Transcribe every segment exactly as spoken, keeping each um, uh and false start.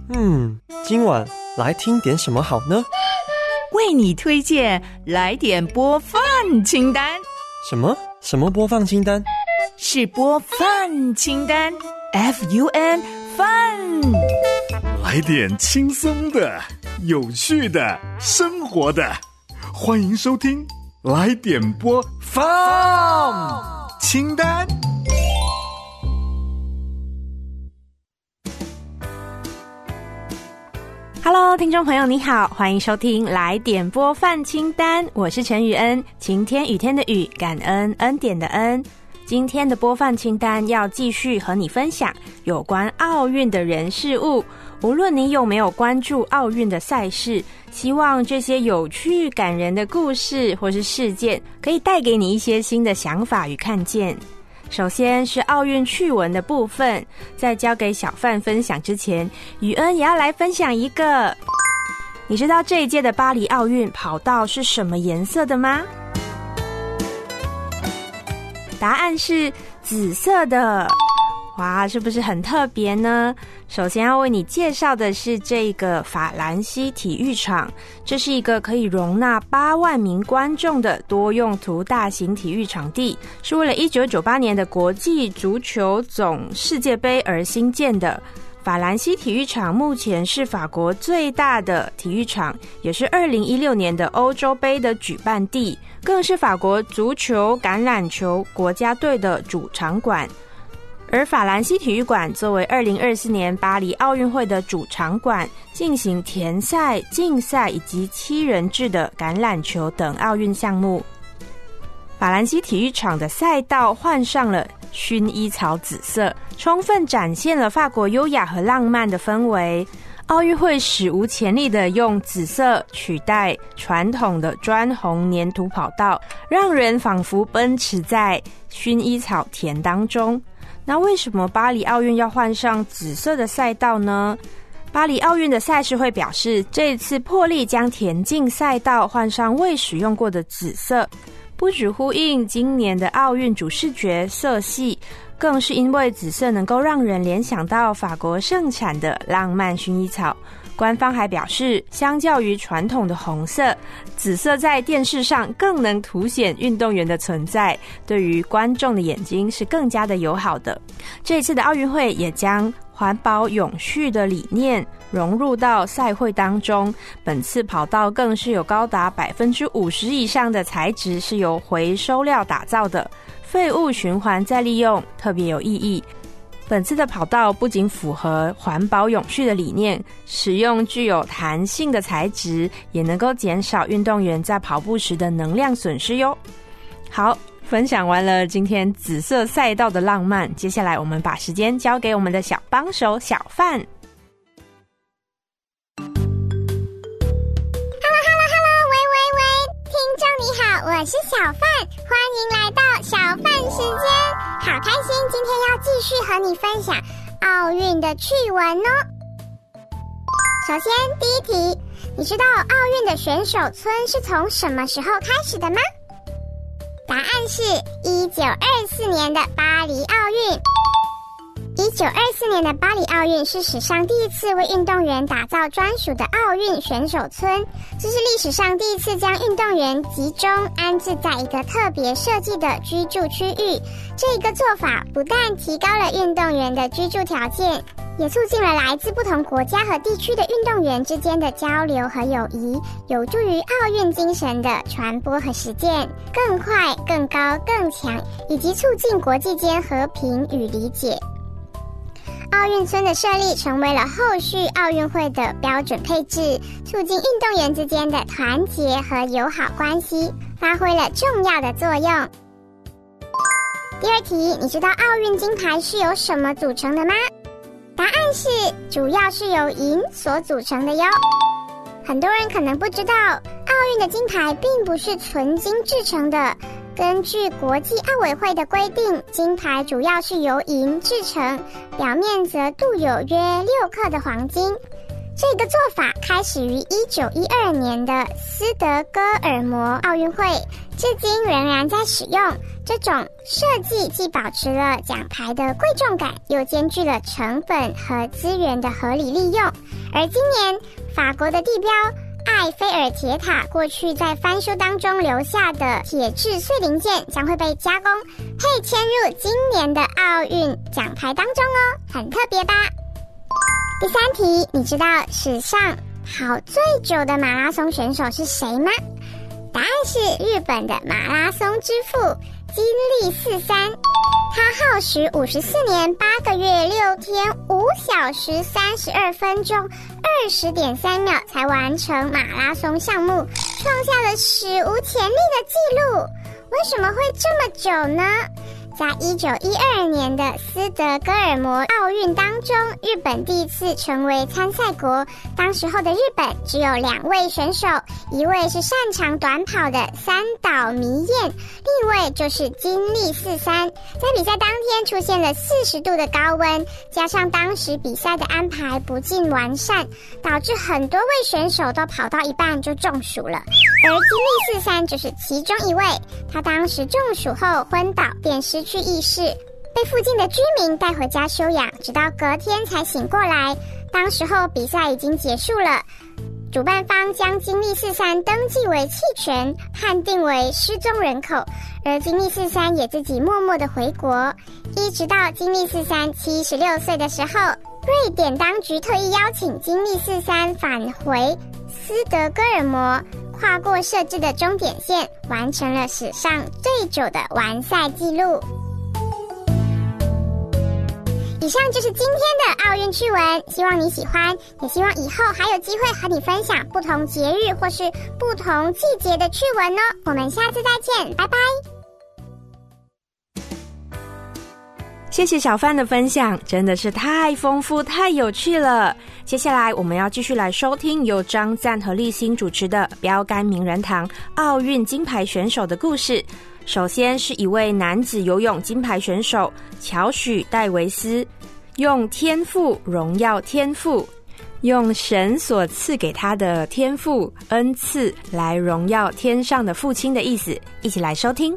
嗯，今晚来听点什么好呢？ 为你推荐来点播放清单。 什么？什么播放清单？ 是播放清单 F U N Fun。 来点轻松的、有趣的、生活的，欢迎收听来点播放清单。 Hello， 听众朋友你好，欢迎收听来点播放清单，我是陈雨恩，晴天雨天的雨，感恩恩典的恩。今天的播放清单要继续和你分享有关奥运的人事物，无论你有没有关注奥运的赛事，希望这些有趣感人的故事或是事件可以带给你一些新的想法与看见。首先是奥运趣闻的部分，在交给小范分享之前，雨恩也要来分享一个。你知道这一届的巴黎奥运跑道是什么颜色的吗？答案是紫色的。哇，是不是很特别呢？首先要为你介绍的是这个法兰西体育场，这是一个可以容纳八万名观众的多用途大型体育场地，是为了一九九八年的国际足球总世界杯而兴建的。法兰西体育场目前是法国最大的体育场，也是二零一六年的欧洲杯的举办地，更是法国足球、橄榄球国家队的主场馆。而法兰西体育馆作为二零二四年巴黎奥运会的主场馆，进行田赛、竞赛以及七人制的橄榄球等奥运项目。法兰西体育场的赛道换上了薰衣草紫色，充分展现了法国优雅和浪漫的氛围。奥运会史无前例的用紫色取代传统的砖红黏土跑道，让人仿佛奔驰在薰衣草田当中。那为什么巴黎奥运要换上紫色的赛道呢？巴黎奥运的赛事会表示，这一次破例将田径赛道换上未使用过的紫色，不只呼应今年的奥运主视觉色系，更是因为紫色能够让人联想到法国盛产的浪漫薰衣草。官方还表示，相较于传统的红色，紫色在电视上更能凸显运动员的存在，对于观众的眼睛是更加的友好的。这一次的奥运会也将环保永续的理念融入到赛会当中，本次跑道更是有高达 百分之五十 以上的材质是由回收料打造的，废物循环再利用，特别有意义。本次的跑道不仅符合环保永续的理念，使用具有弹性的材质，也能够减少运动员在跑步时的能量损失哟。好，分享完了今天紫色赛道的浪漫，接下来我们把时间交给我们的小帮手小范。 我是小范，欢迎来到小范时间，好开心今天要继续和你分享奥运的趣闻哦。首先第一题，你知道奥运的选手村是从什么时候开始的吗？答案是一九二四年的巴黎奥运。一九二四年的巴黎奥运是史上第一次为运动员打造专属的奥运选手村，这是历史上第一次将运动员集中安置在一个特别设计的居住区域。这个做法不但提高了运动员的居住条件，也促进了来自不同国家和地区的运动员之间的交流和友谊，有助于奥运精神的传播和实践，更快、更高、更强，以及促进国际间和平与理解。奥运村的设立成为了后续奥运会的标准配置，促进运动员之间的团结和友好关系，发挥了重要的作用。第二题，你知道奥运金牌是由什么组成的吗？答案是主要是由银所组成的哟。很多人可能不知道，奥运的金牌并不是纯金制成的。根据国际奥委会的规定，金牌主要是由银制成，表面则镀有约六克的黄金。 这个做法开始于一九一二年的斯德哥尔摩奥运会，至今仍然在使用。这种设计既保持了奖牌的贵重感，又兼具了成本和资源的合理利用。而今年法国的地标埃菲尔铁塔过去在翻修当中留下的铁质碎零件将会被加工，配嵌入今年的奥运奖牌当中哦，很特别吧？第三题，你知道史上跑最久的马拉松选手是谁吗？答案是日本的马拉松之父金立四三，他耗时五十四年八个月六天五小时三十二分钟二十点三秒才完成马拉松项目，创下了史无前例的纪录。为什么会这么久呢？在一九一二年的斯德哥尔摩奥运当中，日本第一次成为参赛国。当时候的日本只有两位选手，一位是擅长短跑的三岛弥彦，另一位就是金立四三。在比赛当天出现了四十度的高温，加上当时比赛的安排不尽完善，导致很多位选手都跑到一半就中暑了。而金立四三就是其中一位，他当时中暑后昏倒，便失去意识，被附近的居民带回家休养，直到隔天才醒过来。当时候比赛已经结束了，主办方将金立四三登记为弃权，判定为失踪人口，而金立四三也自己默默的回国。一直到金立四三七十六岁的时候，瑞典当局特意邀请金立四三返回斯德哥尔摩，跨过设置的终点线，完成了史上最久的完赛纪录。以上就是今天的奥运趣闻，希望你喜欢，也希望以后还有机会和你分享不同节日或是不同季节的趣闻哦。我们下次再见，拜拜。 谢谢小范的分享，真的是太丰富太有趣了。接下来我们要继续来收听由张赞和立新主持的标杆名人堂奥运金牌选手的故事。首先是一位男子游泳金牌选手乔许戴维斯，用天赋荣耀天赋，用神所赐给他的天赋恩赐来荣耀天上的父亲的意思。一起来收听。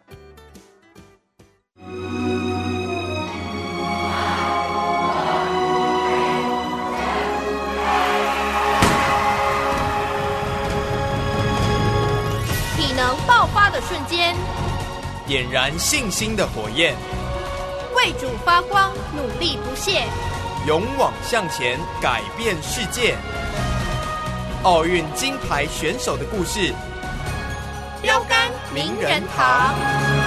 爆发的瞬间， 点燃信心的火焰， 为主发光，努力不懈， 勇往向前，改变世界。奥运金牌选手的故事， 标杆名人堂。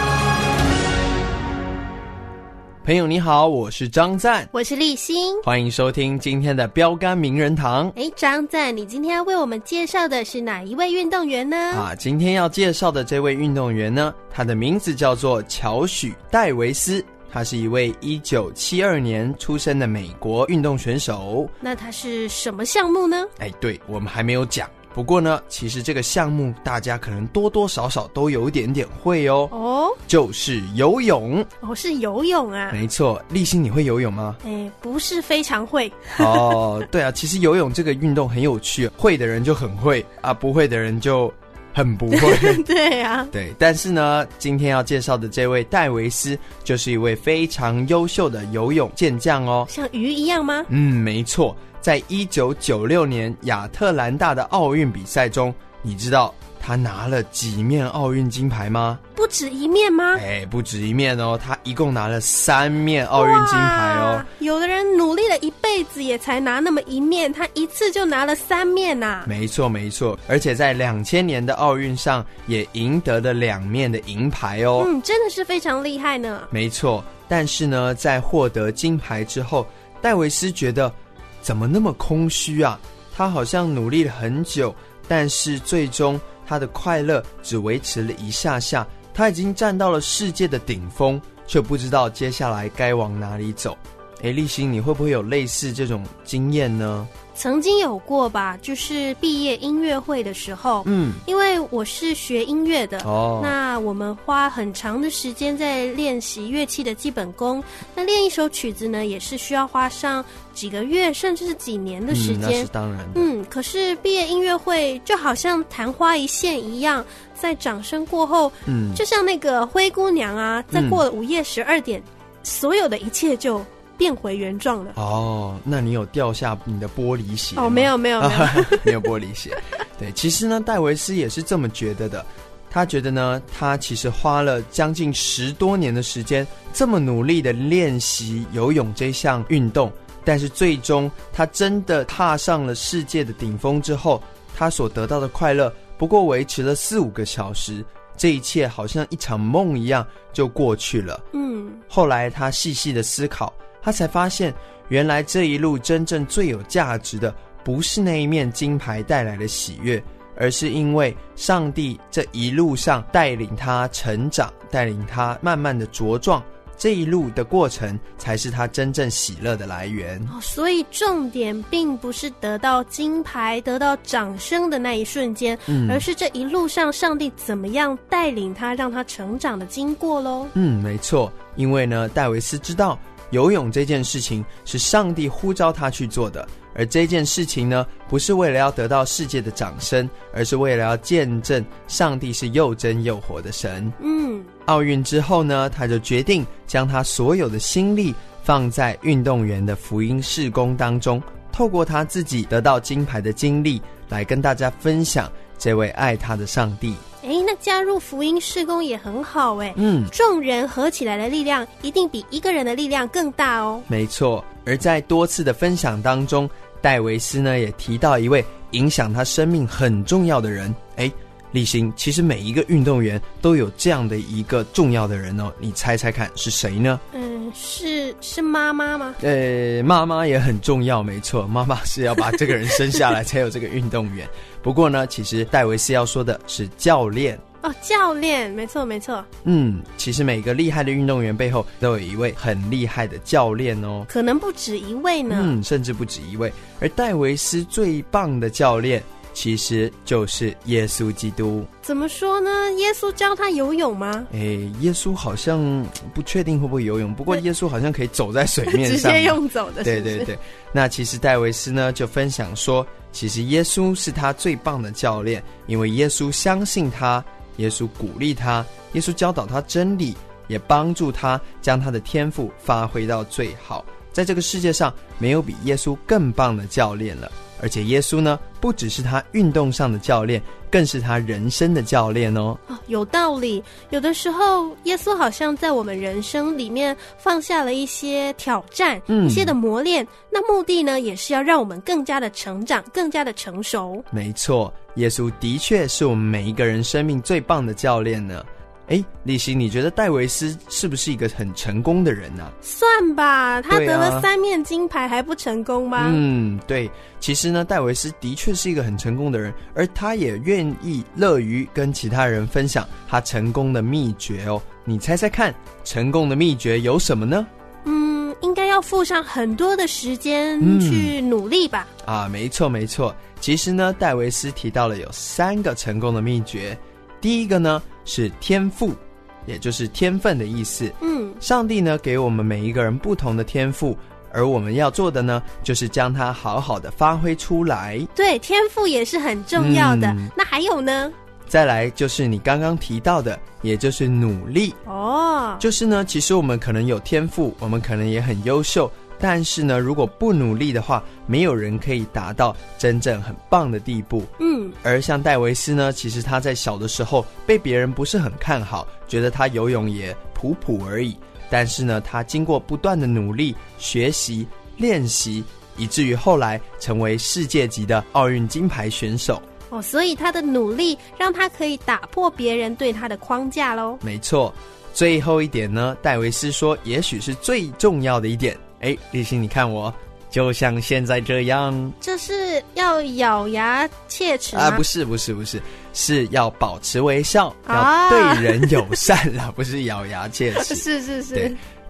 朋友你好，我是张赞， 我是立新， 欢迎收听今天的标杆名人堂。 诶，张赞，你今天要为我们介绍的是哪一位运动员呢？ 啊，今天要介绍的这位运动员呢，他的名字叫做乔许戴维斯，他是一位一九七二年出生的美国运动选手。 那他是什么项目呢？ 哎，对，我们还没有讲。不过呢，其实这个项目大家可能多多少少都有一点点会哦。 哦， 就是游泳。 哦，是游泳啊。 没错，立新你会游泳吗？ 哎，不是非常会。 哦，对啊，其实游泳这个运动很有趣，会的人就很会啊，不会的人就很不会。 对啊， 对，但是呢，今天要介绍的这位戴维斯就是一位非常优秀的游泳健将哦。 像鱼一样吗？ 嗯，没错。在一九九六年亚特兰大的奥运比赛中，你知道他拿了几面奥运金牌吗？ 不止一面吗？ 哎，不止一面哦，他一共拿了三面奥运金牌哦。 有的人努力了一辈子也才拿那么一面，他一次就拿了三面啊。 没错没错，而且在两千年的奥运上也赢得了两面的银牌哦。 嗯，真的是非常厉害呢。 没错，但是呢，在获得金牌之后，戴维斯觉得怎么那么空虚啊？他好像努力了很久，但是最终他的快乐只维持了一下下。他已经站到了世界的顶峰，却不知道接下来该往哪里走。 哎，立新，你会不会有类似这种经验呢？ 曾经有过吧，就是毕业音乐会的时候，嗯，因为我是学音乐的，哦，那我们花很长的时间在练习乐器的基本功，那练一首曲子呢，也是需要花上几个月甚至是几年的时间，嗯， 那是当然的。 嗯，可是毕业音乐会就好像昙花一现一样，在掌声过后，嗯，就像那个灰姑娘啊，在过了午夜十二点，嗯，所有的一切就变回原状了。 哦，那你有掉下你的玻璃鞋吗？ 哦，没有没有没有没有玻璃鞋。对，其实呢，戴维斯也是这么觉得的。他觉得呢，他其实花了将近十多年的时间，这么努力的练习游泳这项运动，但是最终他真的踏上了世界的顶峰之后，他所得到的快乐不过维持了四五个小时。这一切好像一场梦一样就过去了。嗯，后来他细细的思考，他才发现原来这一路真正最有价值的不是那一面金牌带来的喜悦，而是因为上帝这一路上带领他成长，带领他慢慢的茁壮，这一路的过程才是他真正喜乐的来源。 哦，所以重点并不是得到金牌得到掌声的那一瞬间，嗯，而是这一路上上帝怎么样带领他让他成长的经过咯。 嗯，没错，因为呢，戴维斯知道游泳这件事情是上帝呼召他去做的，而这件事情呢，不是为了要得到世界的掌声，而是为了要见证上帝是又真又活的神。嗯，奥运之后呢，他就决定将他所有的心力放在运动员的福音事工当中，透过他自己得到金牌的经历，来跟大家分享这位爱他的上帝。 诶，那加入福音事工也很好诶。嗯，众人合起来的力量一定比一个人的力量更大哦。 没错，而在多次的分享当中，戴维斯呢也提到一位影响他生命很重要的人。诶，立新，其实每一个运动员都有这样的一个重要的人哦，你猜猜看是谁呢？ 嗯，是是妈妈吗？ 呃，妈妈也很重要，没错，妈妈是要把这个人生下来才有这个运动员。不过呢，其实戴维斯要说的是教练。 哦，教练，没错没错。 嗯，其实每个厉害的运动员背后都有一位很厉害的教练哦， 可能不止一位呢。 嗯，甚至不止一位。而戴维斯最棒的教练其实就是耶稣基督。 怎么说呢？耶稣教他游泳吗？ 诶，耶稣好像不确定会不会游泳，不过耶稣好像可以走在水面上， 直接用走的是不是？ 对对对。那其实戴维斯呢就分享说，其实耶稣是他最棒的教练，因为耶稣相信他，耶稣鼓励他，耶稣教导他真理，也帮助他将他的天赋发挥到最好。在这个世界上，没有比耶稣更棒的教练了。而且耶稣呢，不只是他运动上的教练，更是他人生的教练哦。 哦，有道理。有的时候，耶稣好像在我们人生里面放下了一些挑战，嗯，一些的磨练。那目的呢，也是要让我们更加的成长，更加的成熟。 没错，耶稣的确是我们每一个人生命最棒的教练呢。哎，立新，你觉得戴维斯是不是一个很成功的人啊？ 算吧，他得了三面金牌还不成功吗？ 嗯，对。其实呢，戴维斯的确是一个很成功的人，而他也愿意乐于跟其他人分享他成功的秘诀哦。你猜猜看，成功的秘诀有什么呢？ 嗯，应该要付上很多的时间去努力吧。 嗯、啊，没错没错。其实呢，戴维斯提到了有三个成功的秘诀。第一个呢是天赋，也就是天分的意思。嗯，上帝呢给我们每一个人不同的天赋，而我们要做的呢就是将它好好的发挥出来。 对，天赋也是很重要的。嗯、那还有呢？ 再来就是你刚刚提到的，也就是努力。 哦， 就是呢，其实我们可能有天赋，我们可能也很优秀，但是呢，如果不努力的话，没有人可以达到真正很棒的地步。嗯，而像戴维斯呢，其实他在小的时候被别人不是很看好，觉得他游泳也普普而已。但是呢，他经过不断的努力、学习、练习，以至于后来成为世界级的奥运金牌选手。 哦，所以他的努力让他可以打破别人对他的框架咯。 没错。最后一点呢，戴维斯说也许是最重要的一点。诶，立新，你看我就像现在这样， 这是要咬牙切齿吗？ 啊，不是不是不是，是要保持微笑，啊、要对人友善啦，不是咬牙切齿。 是是是。 对，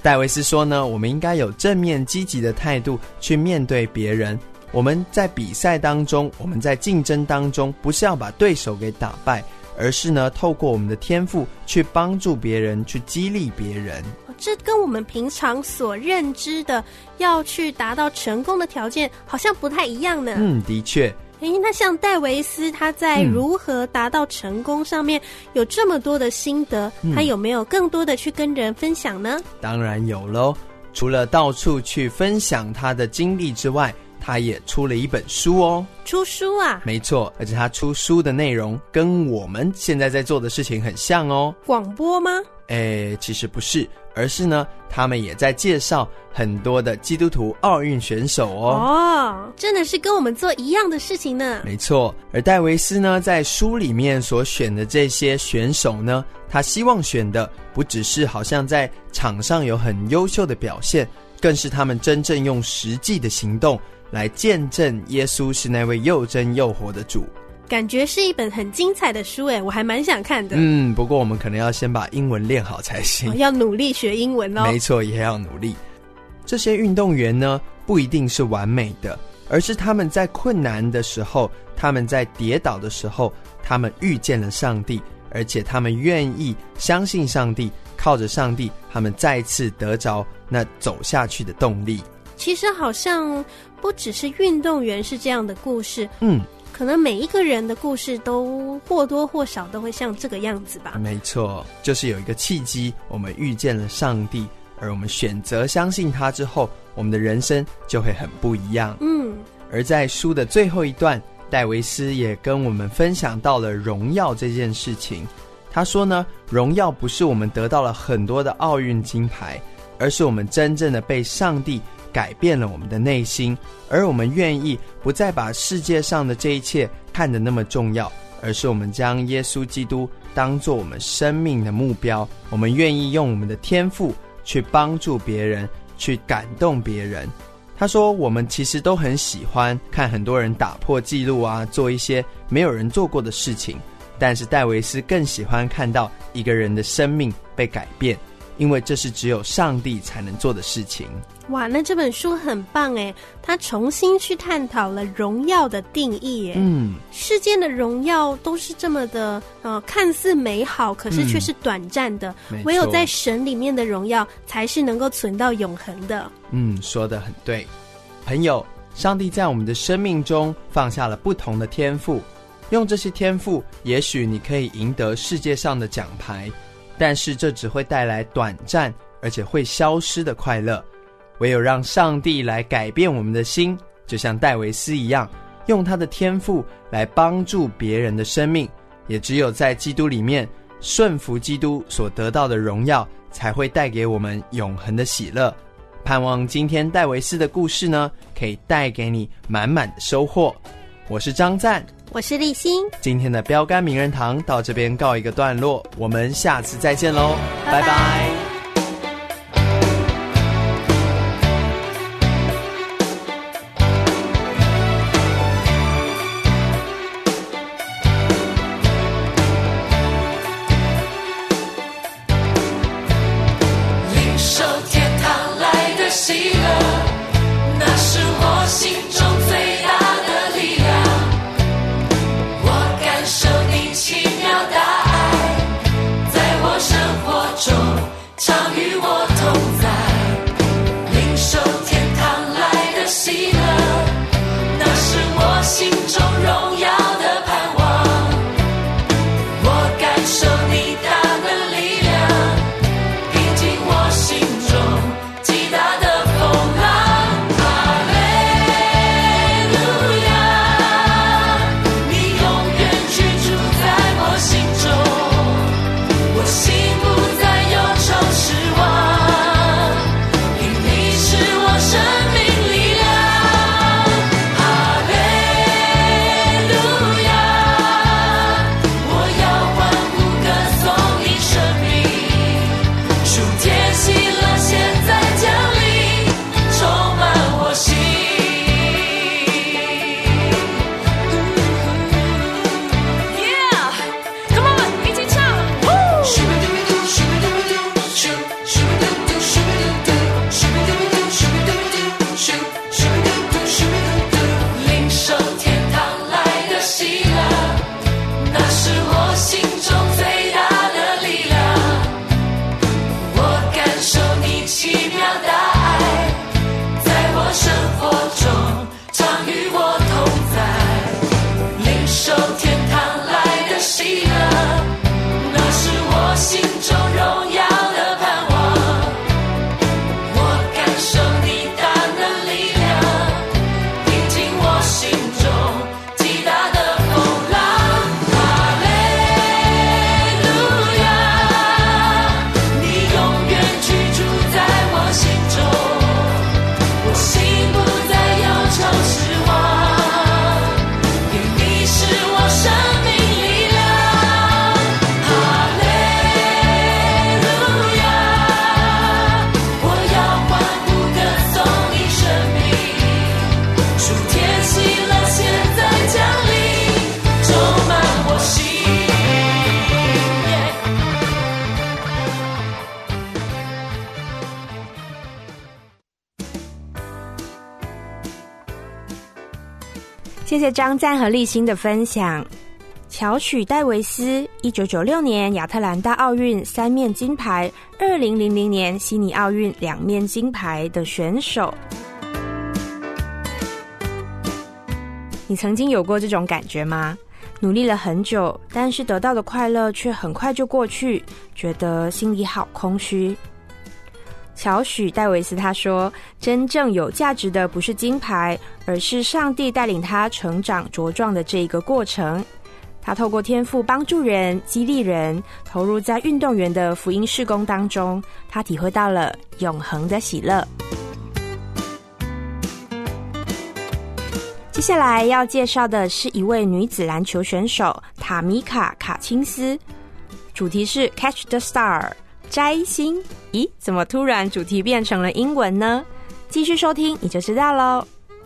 戴维斯说呢，我们应该有正面积极的态度去面对别人。我们在比赛当中，我们在竞争当中，不是要把对手给打败，而是呢透过我们的天赋去帮助别人，去激励别人。 这跟我们平常所认知的要去达到成功的条件好像不太一样呢。 嗯，的确。 诶，那像戴维斯他在如何达到成功上面有这么多的心得、嗯、他有没有更多的去跟人分享呢？ 当然有咯，除了到处去分享他的经历之外，他也出了一本书哦。 出书啊？ 没错，而且他出书的内容跟我们现在在做的事情很像哦。 广播吗？ 诶，其实不是，而是呢他们也在介绍很多的基督徒奥运选手哦。 哦，真的是跟我们做一样的事情呢。 没错，而戴维斯呢在书里面所选的这些选手呢，他希望选的不只是好像在场上有很优秀的表现，更是他们真正用实际的行动来见证耶稣是那位又真又活的主。 感觉是一本很精彩的书耶，我还蛮想看的。 嗯，不过我们可能要先把英文练好才行、 哦、要努力学英文哦。 没错，也要努力。这些运动员呢不一定是完美的，而是他们在困难的时候，他们在跌倒的时候，他们遇见了上帝，而且他们愿意相信上帝，靠着上帝他们再次得着那走下去的动力。 其实好像不只是运动员是这样的故事， 嗯， 可能每一个人的故事都或多或少都会像这个样子吧。 没错，就是有一个契机，我们遇见了上帝，而我们选择相信他之后，我们的人生就会很不一样。 嗯， 而在书的最后一段，戴维斯也跟我们分享到了荣耀这件事情。他说呢，荣耀不是我们得到了很多的奥运金牌，而是我们真正的被上帝改变了我们的内心，而我们愿意不再把世界上的这一切看得那么重要，而是我们将耶稣基督当作我们生命的目标。我们愿意用我们的天赋去帮助别人，去感动别人。他说我们其实都很喜欢看很多人打破纪录啊，做一些没有人做过的事情，但是戴维斯更喜欢看到一个人的生命被改变，因为这是只有上帝才能做的事情。 哇，那这本书很棒耶，他重新去探讨了荣耀的定义耶。 嗯， 世间的荣耀都是这么的呃，看似美好，可是却是短暂的、嗯、唯有在神里面的荣耀才是能够存到永恒的。 嗯，说得很对。朋友，上帝在我们的生命中放下了不同的天赋，用这些天赋也许你可以赢得世界上的奖牌，但是这只会带来短暂而且会消失的快乐。唯有让上帝来改变我们的心，就像戴维斯一样，用他的天赋来帮助别人的生命，也只有在基督里面顺服基督所得到的荣耀，才会带给我们永恒的喜乐。盼望今天戴维斯的故事呢，可以带给你满满的收获。我是张赞， 我是立新， 今天的标杆名人堂到这边告一个段落，我们下次再见咯，拜拜，拜拜。 生命力量。 谢谢张赞和立新的分享。乔许戴维斯一九九六年亚特兰大奥运三面金牌，二零零零年悉尼奥运两面金牌的选手。你曾经有过这种感觉吗？努力了很久，但是得到的快乐却很快就过去，觉得心里好空虚。乔许戴维斯他说，真正有价值的不是金牌，而是上帝带领他成长茁壮的这一个过程。他透过天赋帮助人、激励人，投入在运动员的福音事工当中，他体会到了永恒的喜乐。接下来要介绍的是一位女子篮球选手塔米卡·卡钦斯，主题是 Catch the Star 摘星。咦，怎么突然主题变成了英文呢？继续收听你就知道咯。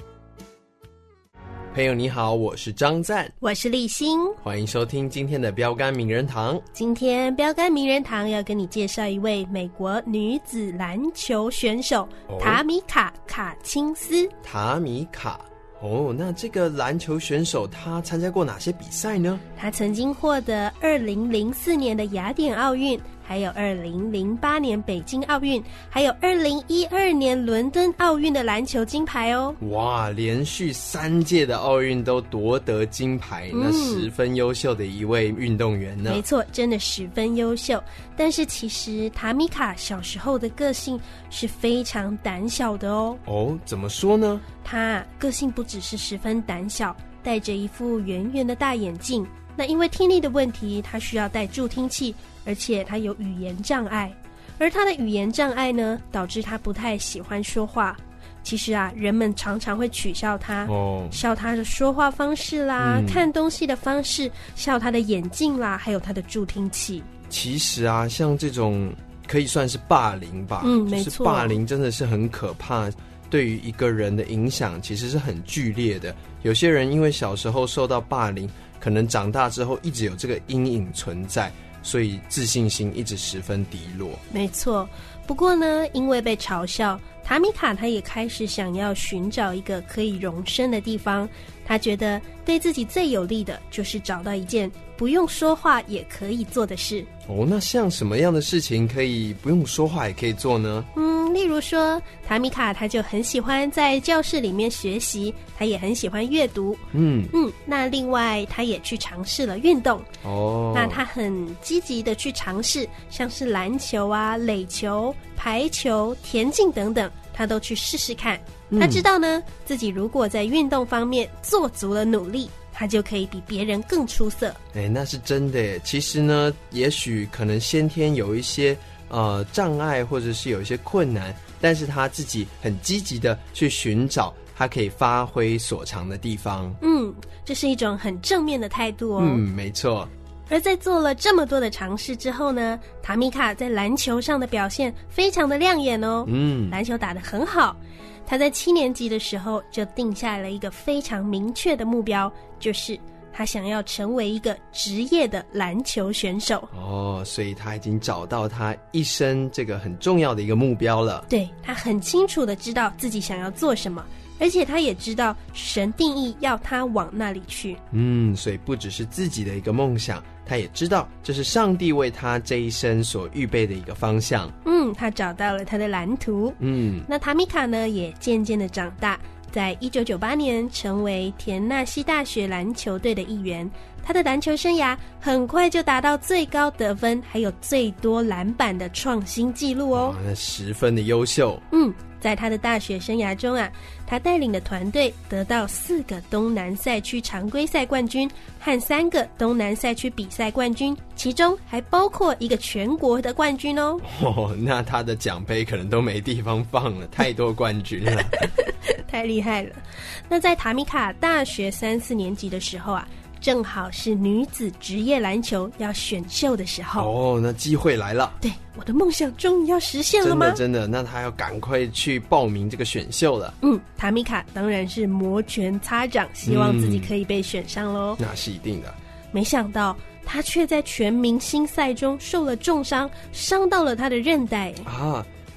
朋友你好，我是张赞， 我是立新， 欢迎收听今天的标杆名人堂。 今天标杆名人堂要跟你介绍一位美国女子篮球选手、哦、塔米卡·卡钦斯。 塔米卡哦，那这个篮球选手他参加过哪些比赛呢？ 他曾经获得二零零四年的雅典奥运，还有二零零八年北京奥运，还有二零一二年伦敦奥运的篮球金牌哦。 哇，连续三届的奥运都夺得金牌、嗯、那十分优秀的一位运动员呢。 没错，真的十分优秀。但是其实塔米卡小时候的个性是非常胆小的哦。 哦，怎么说呢？ 他个性不只是十分胆小，戴着一副圆圆的大眼镜，那因为听力的问题，他需要戴助听器，而且他有语言障碍。而他的语言障碍呢，导致他不太喜欢说话。其实啊，人们常常会取笑他，哦、笑他的说话方式啦、嗯、看东西的方式，笑他的眼镜啦，还有他的助听器。 其实啊，像这种可以算是霸凌吧。 嗯，没错， 就是霸凌真的是很可怕，对于一个人的影响其实是很剧烈的。有些人因为小时候受到霸凌，可能长大之后一直有这个阴影存在，所以自信心一直十分低落。 没错，不过呢，因为被嘲笑，塔米卡他也开始想要寻找一个可以容身的地方。他觉得对自己最有利的就是找到一件不用说话也可以做的事。 哦，那像什么样的事情可以不用说话也可以做呢？ 嗯，例如说塔米卡他就很喜欢在教室里面学习，他也很喜欢阅读。嗯嗯，那另外他也去尝试了运动。哦，那他很积极的去尝试，像是篮球啊、垒球、排球、田径等等，他都去试试看。他知道呢，自己如果在运动方面做足了努力，他就可以比别人更出色。 哎，那是真的耶。其实呢，也许可能先天有一些呃障碍，或者是有一些困难，但是他自己很积极的去寻找他可以发挥所长的地方。 嗯，这是一种很正面的态度哦。 嗯，没错。 而在做了这么多的尝试之后呢，塔米卡在篮球上的表现非常的亮眼哦。嗯，篮球打得很好。他在七年级的时候就定下了一个非常明确的目标，就是他想要成为一个职业的篮球选手。 哦，所以他已经找到他一生这个很重要的一个目标了。 对，他很清楚的知道自己想要做什么，而且他也知道神定义要他往那里去。 嗯，所以不只是自己的一个梦想，他也知道这是上帝为他这一生所预备的一个方向。 嗯，他找到了他的蓝图。嗯，那塔米卡呢也渐渐的长大，在一九九八年成为田纳西大学篮球队的一员。他的篮球生涯很快就达到最高得分还有最多篮板的创新纪录哦。 那十分的优秀。 嗯，在他的大学生涯中啊，他带领的团队得到四个东南赛区常规赛冠军和三个东南赛区比赛冠军，其中还包括一个全国的冠军哦。 哦，那他的奖杯可能都没地方放了，太多冠军了。 太厉害了。那在塔米卡大学三四年级的时候啊，正好是女子职业篮球要选秀的时候。 哦，那机会来了。 对，我的梦想终于要实现了吗？ 真的真的，那他要赶快去报名这个选秀了。 嗯，塔米卡当然是摩拳擦掌，希望自己可以被选上咯、 嗯、那是一定的。 没想到他却在全明星赛中受了重伤，伤到了他的韧带啊。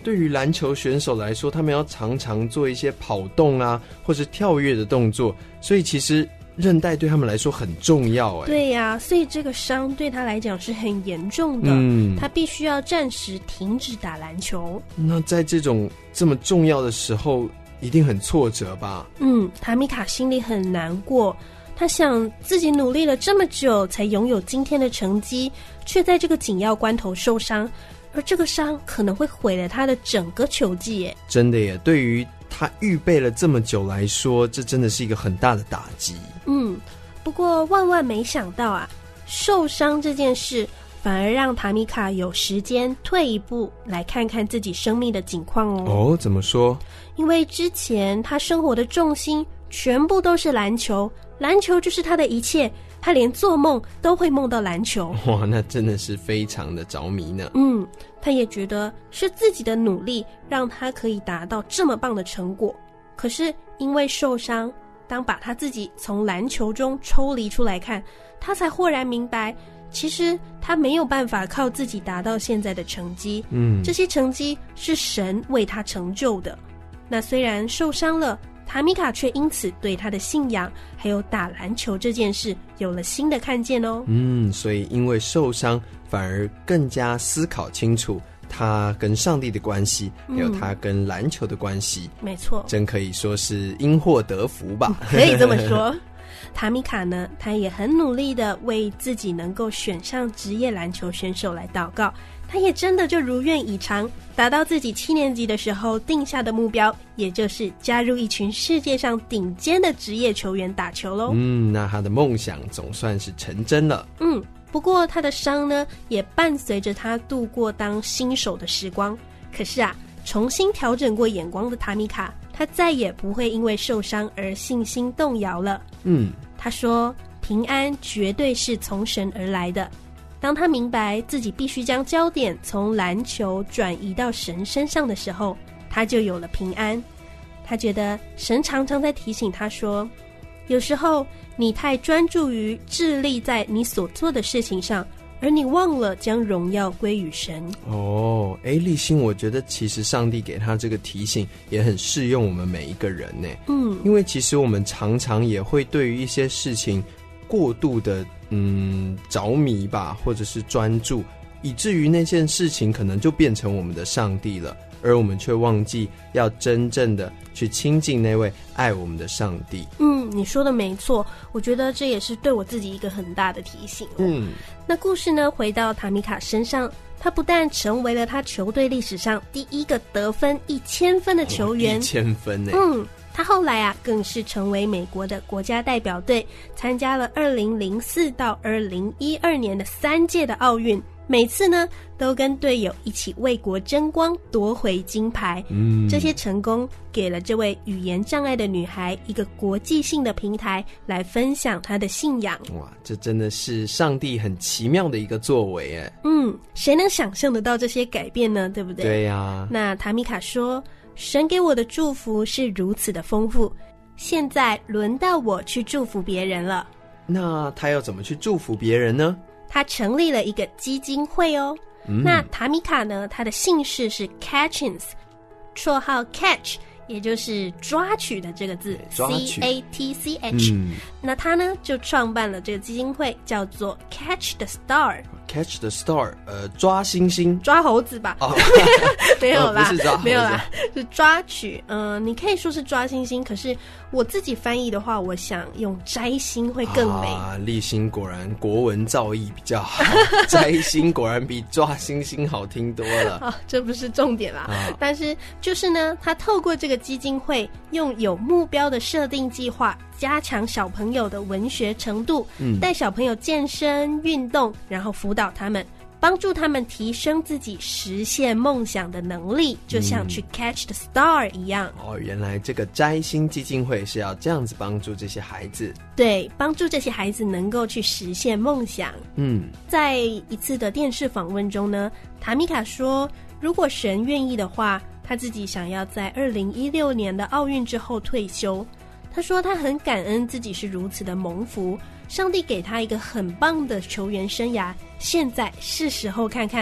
对于篮球选手来说，他们要常常做一些跑动啊，或是跳跃的动作，所以其实韧带对他们来说很重要。哎， 对呀、啊，所以这个伤对他来讲是很严重的，嗯，他必须要暂时停止打篮球。 那在这种这么重要的时候，一定很挫折吧？ 嗯，塔米卡心里很难过，他想自己努力了这么久才拥有今天的成绩，却在这个紧要关头受伤，而这个伤可能会毁了他的整个球季耶。 真的耶，对于他预备了这么久来说，这真的是一个很大的打击。 嗯，不过万万没想到啊，受伤这件事反而让塔米卡有时间退一步来看看自己生命的景况哦。 哦，怎么说？ 因为之前他生活的重心全部都是篮球，篮球就是他的一切，他连做梦都会梦到篮球。 哇，那真的是非常的着迷呢。 嗯，他也觉得是自己的努力让他可以达到这么棒的成果，可是因为受伤，当把他自己从篮球中抽离出来看，他才豁然明白，其实他没有办法靠自己达到现在的成绩，嗯，这些成绩是神为他成就的。那虽然受伤了，塔米卡却因此对他的信仰还有打篮球这件事有了新的看见哦。 嗯，所以因为受伤反而更加思考清楚他跟上帝的关系，还有他跟篮球的关系。 没错， 真可以说是因祸得福吧。 可以这么说。塔米卡呢，他也很努力的为自己能够选上职业篮球选手来祷告，他也真的就如愿以偿，达到自己七年级的时候定下的目标，也就是加入一群世界上顶尖的职业球员打球咯。 嗯，那他的梦想总算是成真了。 嗯，不过他的伤呢，也伴随着他度过当新手的时光。可是啊，重新调整过眼光的塔米卡，他再也不会因为受伤而信心动摇了。嗯，他说平安绝对是从神而来的。当他明白自己必须将焦点从篮球转移到神身上的时候，他就有了平安。他觉得神常常在提醒他说，有时候你太专注于致力在你所做的事情上，而你忘了将荣耀归于神。 哦，哎，立新，我觉得其实上帝给他这个提醒也很适用我们每一个人呢。嗯，因为其实我们常常也会对于一些事情过度的嗯着迷吧，或者是专注，以至于那件事情可能就变成我们的上帝了，而我们却忘记要真正的去亲近那位爱我们的上帝。 嗯，你说的没错，我觉得这也是对我自己一个很大的提醒。嗯，那故事呢，回到塔米卡身上，他不但成为了他球队历史上第一个得分一千分的球员， 一千分呢。 嗯，他后来啊，更是成为美国的国家代表队，参加了二零零四到二零一二年的三届的奥运。每次呢，都跟队友一起为国争光，夺回金牌。嗯，这些成功给了这位语言障碍的女孩一个国际性的平台，来分享她的信仰。 哇，这真的是上帝很奇妙的一个作为哎。 嗯，谁能想象得到这些改变呢？对不对？ 对呀、啊。 那塔米卡说，神给我的祝福是如此的丰富，现在轮到我去祝福别人了。 那他要怎么去祝福别人呢？ 他成立了一个基金会哦。嗯、那塔米卡呢，他的姓氏是 Catchins， 绰号 Catch， 也就是抓取的这个字 C A T C H、嗯、那他呢就创办了这个基金会，叫做 Catch the Star。 Catch the Star， 呃，抓星星， 抓猴子吧？哦，没有啦、哦，不是抓猴子，没有啦，是抓取。嗯、呃，你可以说是抓星星，可是我自己翻译的话，我想用摘星会更美。 啊，立新果然国文造诣比较好，摘星果然比抓星星好听多了。 啊，这不是重点啦、啊。但是就是呢，他透过这个基金会，用有目标的设定计划，加强小朋友的文学程度，嗯，带小朋友健身运动，然后辅导他们，帮助他们提升自己实现梦想的能力，就像去 catch the star 一样。 哦，原来这个摘星基金会是要这样子帮助这些孩子。 对，帮助这些孩子能够去实现梦想。嗯，在一次的电视访问中呢，塔米卡说，如果神愿意的话，他自己想要在二零一六年的奥运之后退休。他说他很感恩自己是如此的蒙福，上帝给他一个很棒的球员生涯，现在是时候看看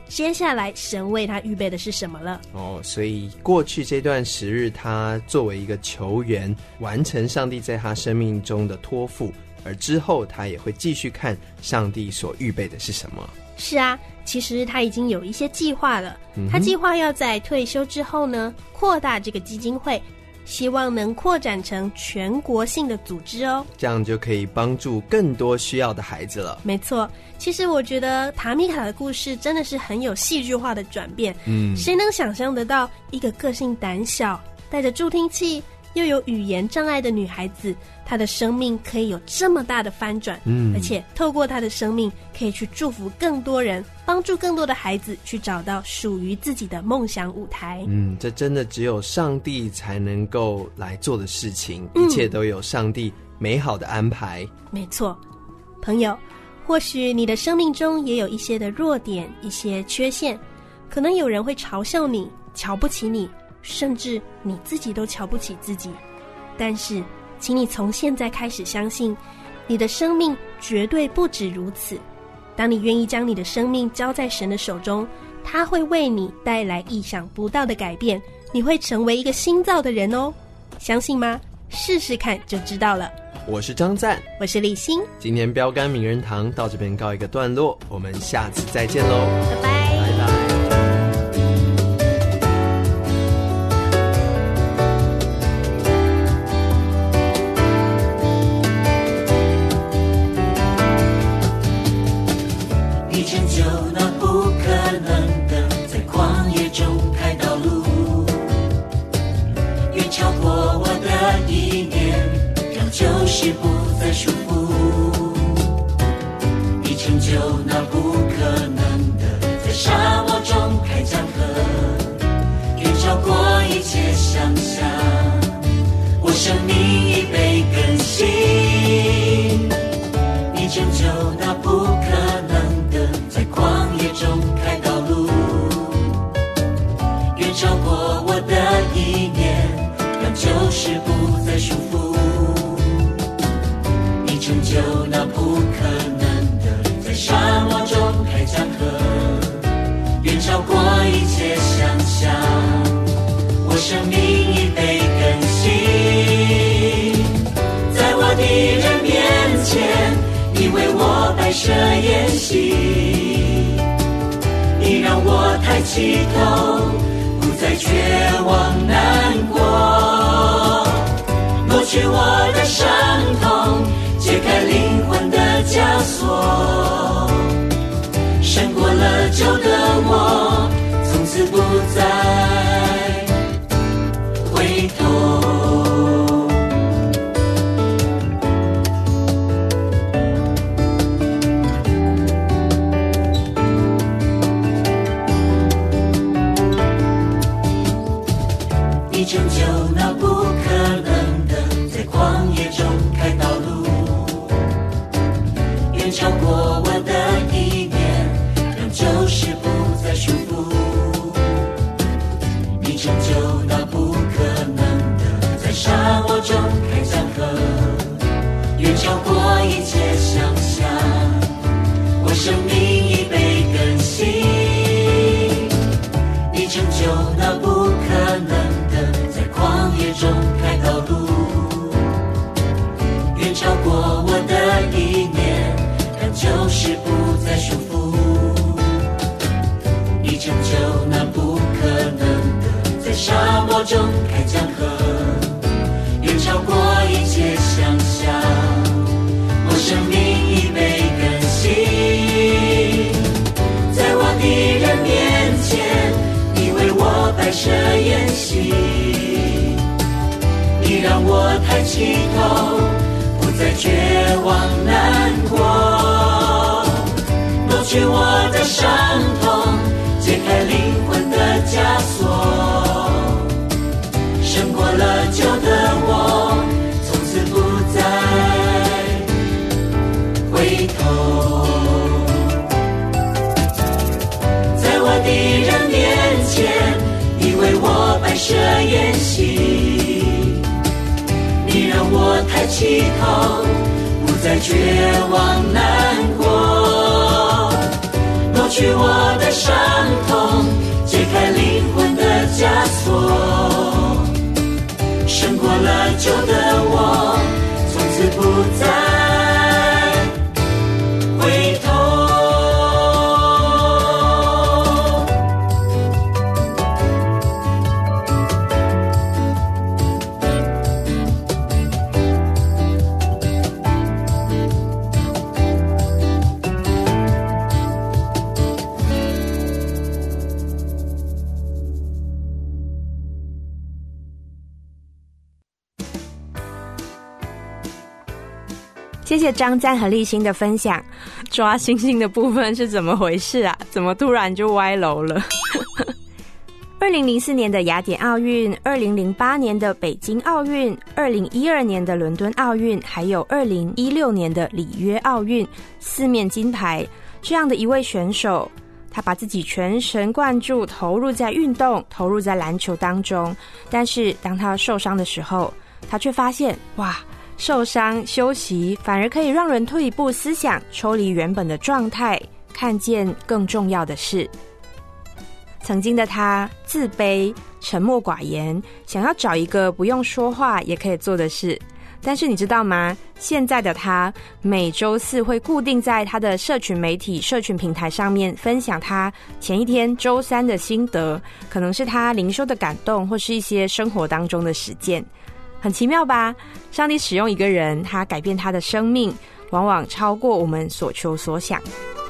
接下来神为他预备的是什么了。 哦，所以过去这段时日，他作为一个球员，完成上帝在他生命中的托付，而之后他也会继续看上帝所预备的是什么。 是啊，其实他已经有一些计划了、嗯、他计划要在退休之后呢，扩大这个基金会，希望能扩展成全国性的组织哦， 这样就可以帮助更多需要的孩子了。 没错，其实我觉得塔米卡的故事真的是很有戏剧化的转变。嗯，谁能想象得到一个个性胆小、带着助听器又有语言障碍的女孩子，她的生命可以有这么大的翻转，嗯，而且透过她的生命可以去祝福更多人，帮助更多的孩子去找到属于自己的梦想舞台。 嗯，这真的只有上帝才能够来做的事情、嗯、一切都有上帝美好的安排。 没错，朋友，或许你的生命中也有一些的弱点，一些缺陷，可能有人会嘲笑你，瞧不起你，甚至你自己都瞧不起自己。但是请你从现在开始相信，你的生命绝对不止如此。当你愿意将你的生命交在神的手中，他会为你带来意想不到的改变，你会成为一个新造的人哦。相信吗？试试看就知道了。 我是张赞， 我是立新。 今天标杆名人堂到这边告一个段落，我们下次再见喽， 拜拜。 就是不再束缚，你成就那不可能的，在沙漠中开江河，远超过一切想象。我生命已被更新，你成就那不可能的，在旷野中开道路，远超过我的意念，让旧事不再束缚。成就那不可能的，在沙漠中开江河，远超过一切想象。我生命已被更新，在我敌人面前，你为我摆设筵席，你让我抬起头，不再绝望难过，抹去我的伤痛，解开灵魂的枷锁，胜过了旧的我，从此不再回头。你成就那不可能的，在旷野中开道路，远超过我的意念，让旧事不再束缚。你成就那不可能的，在沙漠中开江河，远超过一切想象。我生命已被更新，你成就那不可能的，在旷野中开道路，远超过我的意念，旧事不再束缚。你成就那不可能的，在沙漠中开江河，远超过一切想象。我生命已被更新，在我敌人面前，你为我摆设筵席，你让我抬起头，不再绝望难过，抹去我的伤痛，解开灵魂的枷锁，胜过了旧的我，从此不再回头。在我敌人面前，你为我摆设筵席，你让我抬起头，不再绝望难过，抹去去我的伤痛，解开灵魂的枷锁。胜过了旧的我，从此不再回头。 谢谢张赞和立新的分享。抓星星的部分是怎么回事啊？怎么突然就歪楼了？二零零四年的雅典奥运，二零零八年的北京奥运，二零一二年的伦敦奥运，还有二零一六年的里约奥运，四面金牌。这样的一位选手，他把自己全神贯注投入在运动，投入在篮球当中。但是当他受伤的时候，他却发现，哇，受伤休息反而可以让人退一步思想，抽离原本的状态，看见更重要的事。曾经的他自卑、沉默寡言，想要找一个不用说话也可以做的事。但是你知道吗？现在的他每周四会固定在他的社群媒体、社群平台上面分享他前一天周三的心得，可能是他灵修的感动，或是一些生活当中的实践。很奇妙吧？上帝使用一个人，他改变他的生命，往往超过我们所求所想。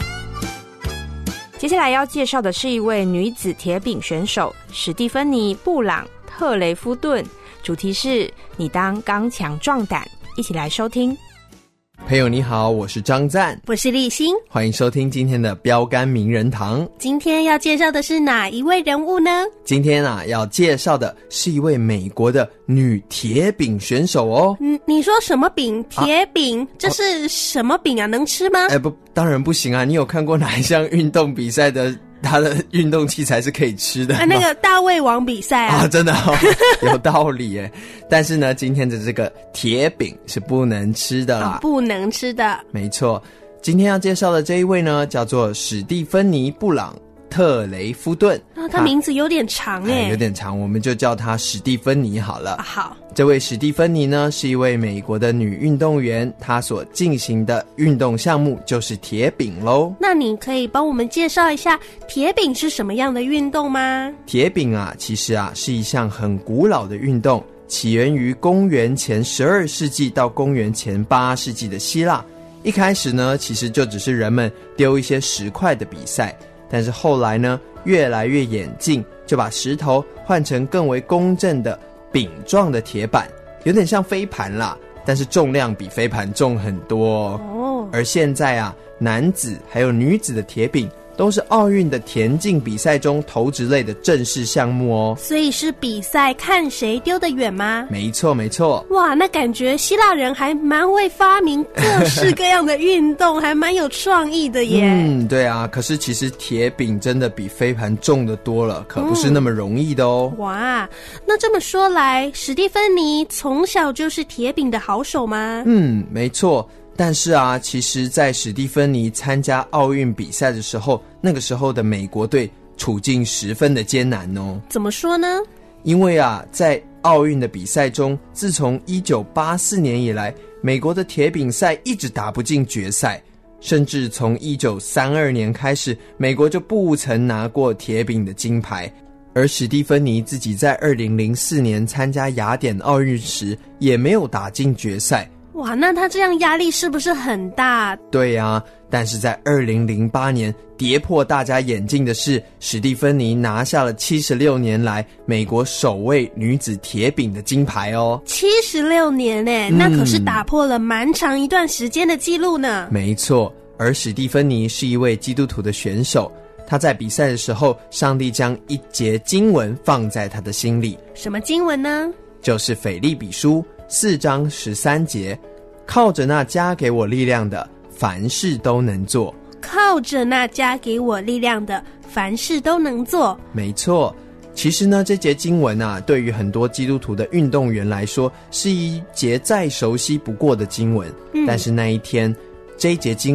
接下来要介绍的是一位女子铁饼选手史蒂芬妮·布朗特雷夫顿，主题是你当刚强壮胆。一起来收听。 朋友你好，我是张赞， 我是立新， 欢迎收听今天的标杆名人堂。 今天要介绍的是哪一位人物呢？ 今天啊，要介绍的是一位美国的女铁饼选手哦。 嗯，你说什么饼？铁饼、啊？这是什么饼啊？能吃吗？ 哎，不，当然不行啊！你有看过哪一项运动比赛的？他的运动器材是可以吃的、 啊、那个大胃王比赛 啊, 啊真的、哦、有道理耶。但是呢，今天的这个铁饼是不能吃的啦、 啊、不能吃的， 没错。今天要介绍的这一位呢，叫做史蒂芬妮·布朗特雷夫顿啊，他名字有点长耶、 哎、有点长，我们就叫他史蒂芬妮好了、 啊、好。 这位史蒂芬妮呢，是一位美国的女运动员，她所进行的运动项目就是铁饼咯。 那你可以帮我们介绍一下铁饼是什么样的运动吗？ 铁饼啊，其实啊是一项很古老的运动，起源于公元前十二世纪到公元前八世纪的希腊。一开始呢，其实就只是人们丢一些石块的比赛，但是后来呢，越来越演进，就把石头换成更为公正的饼状的铁板，有点像飞盘啦，但是重量比飞盘重很多哦。而现在啊，男子还有女子的铁饼都是奥运的田径比赛中投掷类的正式项目哦。 所以是比赛看谁丢得远吗？ 没错没错。 哇，那感觉希腊人还蛮会发明各式各样的运动还蛮有创意的耶。 嗯，对啊，可是其实铁饼真的比飞盘重得多了，可不是那么容易的哦、 嗯、哇，那这么说来，史蒂芬妮从小就是铁饼的好手吗？ 嗯，没错。但是啊，其实在史蒂芬妮参加奥运比赛的时候，那个时候的美国队处境十分的艰难哦。 怎么说呢？ 因为啊，在奥运的比赛中，自从一九八四年以来，美国的铁饼赛一直打不进决赛，甚至从一九三二年开始，美国就不曾拿过铁饼的金牌。而史蒂芬妮自己在二零零四年参加雅典奥运时，也没有打进决赛。 哇，那他这样压力是不是很大？ 对啊，但是在二零零八年跌破大家眼镜的是，史蒂芬妮拿下了七十六年来美国首位女子铁饼的金牌哦。 七十六年耶、嗯、那可是打破了蛮长一段时间的记录呢。 没错，而史蒂芬妮是一位基督徒的选手，她在比赛的时候，上帝将一节经文放在她的心里。 什么经文呢？ 就是腓立比书四章十三节，靠着那加给我力量的，凡事都能做。 靠着那加给我力量的，凡事都能做。 没错，其实呢，这节经文啊，对于很多基督徒的运动员来说，是一节再熟悉不过的经文。嗯、但是那一天，这一节经文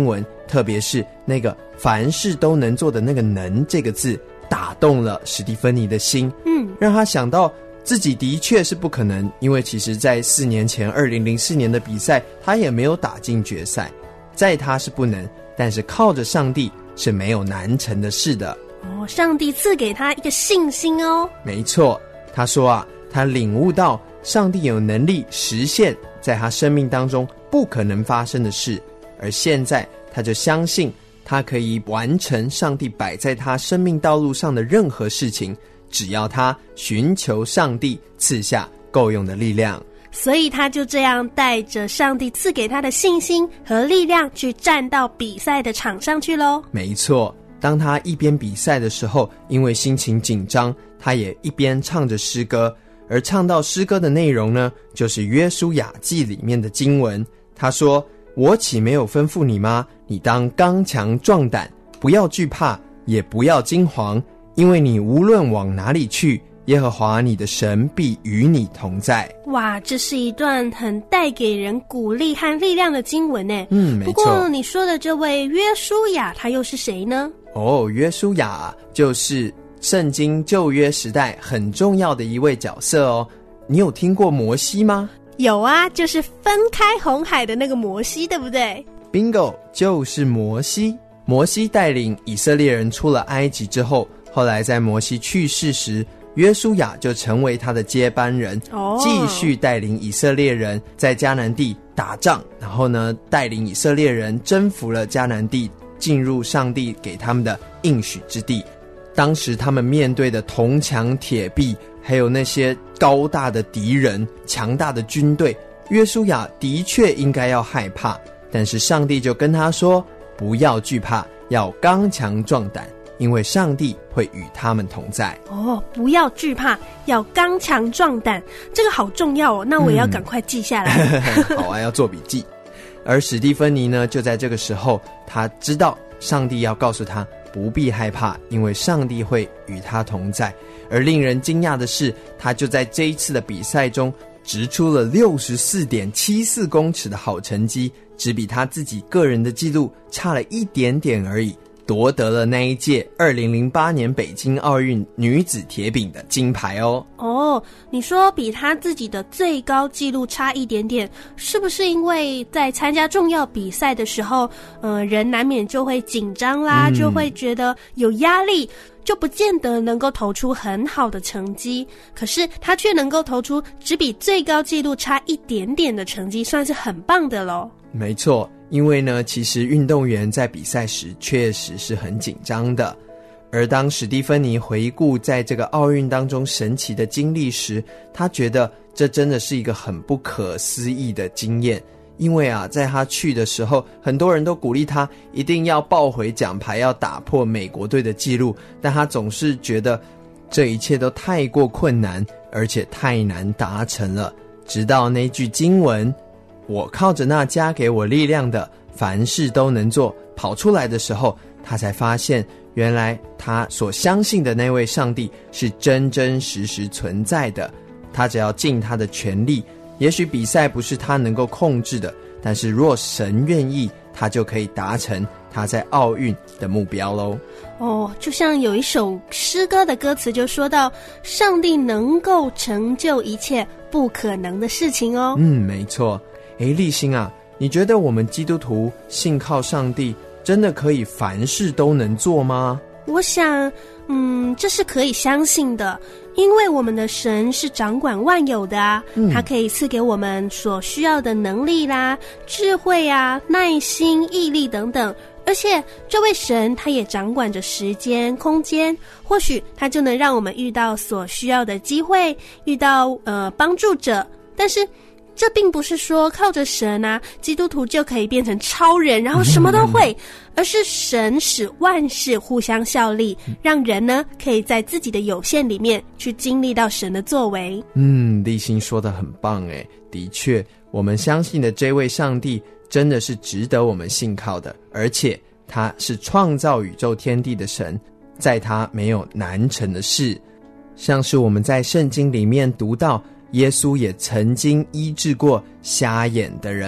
特别是那个凡事都能做的那个能这个字，打动了史蒂芬妮的心，嗯，让他想到自己的确是不可能，因为其实在四年前二零零四年的比赛他也没有打进决赛，在他是不能，但是靠着上帝是没有难成的事的。 哦，上帝赐给他一个信心哦。 没错，他说啊，他领悟到上帝有能力实现在他生命当中不可能发生的事，而现在他就相信他可以完成上帝摆在他生命道路上的任何事情，只要他寻求上帝赐下够用的力量。 所以他就这样带着上帝赐给他的信心和力量去站到比赛的场上去咯。 没错，当他一边比赛的时候，因为心情紧张，他也一边唱着诗歌，而唱到诗歌的内容呢，就是约书亚记里面的经文。他说，我岂没有吩咐你吗？你当刚强壮胆，不要惧怕，也不要惊惶，因为你无论往哪里去，耶和华你的神必与你同在。 哇，这是一段很带给人鼓励和力量的经文呢。 嗯，没错。 不过你说的这位约书亚，他又是谁呢？ 哦，约书亚就是圣经旧约时代很重要的一位角色哦。你有听过摩西吗？ 有啊，就是分开红海的那个摩西，对不对？ Bingo， 就是摩西。摩西带领以色列人出了埃及之后，后来在摩西去世时，约书亚就成为他的接班人，哦，继续带领以色列人在迦南地打仗，然后呢，带领以色列人征服了迦南地，进入上帝给他们的应许之地。当时他们面对的铜墙铁壁，还有那些高大的敌人、强大的军队，约书亚的确应该要害怕，但是上帝就跟他说，不要惧怕，要刚强壮胆，因为上帝会与他们同在。 哦，不要惧怕，要刚强壮胆，这个好重要哦，那我也要赶快记下来。 嗯、好啊，要做笔记。而史蒂芬妮呢，就在这个时候，他知道上帝要告诉他不必害怕，因为上帝会与他同在。而令人惊讶的是，他就在这一次的比赛中掷出了 六十四点七四公尺的好成绩，只比他自己个人的纪录差了一点点而已，夺得了那一届二零零八年北京奥运女子铁饼的金牌哦。 哦，你说比他自己的最高纪录差一点点，是不是因为在参加重要比赛的时候，呃，人难免就会紧张啦、嗯，就会觉得有压力，就不见得能够投出很好的成绩，可是他却能够投出只比最高纪录差一点点的成绩，算是很棒的咯。 没错，因为呢，其实运动员在比赛时确实是很紧张的。而当史蒂芬妮回顾在这个奥运当中神奇的经历时，他觉得这真的是一个很不可思议的经验。因为啊，在他去的时候，很多人都鼓励他一定要抱回奖牌，要打破美国队的纪录，但他总是觉得这一切都太过困难，而且太难达成了。直到那句经文，我靠着那加给我力量的，凡事都能做，跑出来的时候，他才发现原来他所相信的那位上帝是真真实实存在的。他只要尽他的全力，也许比赛不是他能够控制的，但是若神愿意，他就可以达成他在奥运的目标咯。 哦，就像有一首诗歌的歌词就说到，上帝能够成就一切不可能的事情哦。 嗯，没错。诶，立新啊，你觉得我们基督徒信靠上帝，真的可以凡事都能做吗？ 我想，嗯，这是可以相信的，因为我们的神是掌管万有的啊，嗯、他可以赐给我们所需要的能力啦、智慧啊、耐心、毅力等等。而且这位神他也掌管着时间空间，或许他就能让我们遇到所需要的机会，遇到呃帮助者。但是这并不是说靠着神啊，基督徒就可以变成超人，然后什么都会，而是神使万事互相效力，让人呢可以在自己的有限里面去经历到神的作为。 嗯，立新说得很棒诶，的确，我们相信的这位上帝真的是值得我们信靠的，而且他是创造宇宙天地的神，在他没有难成的事。像是我们在圣经里面读到，耶稣也曾经医治过瞎眼的人，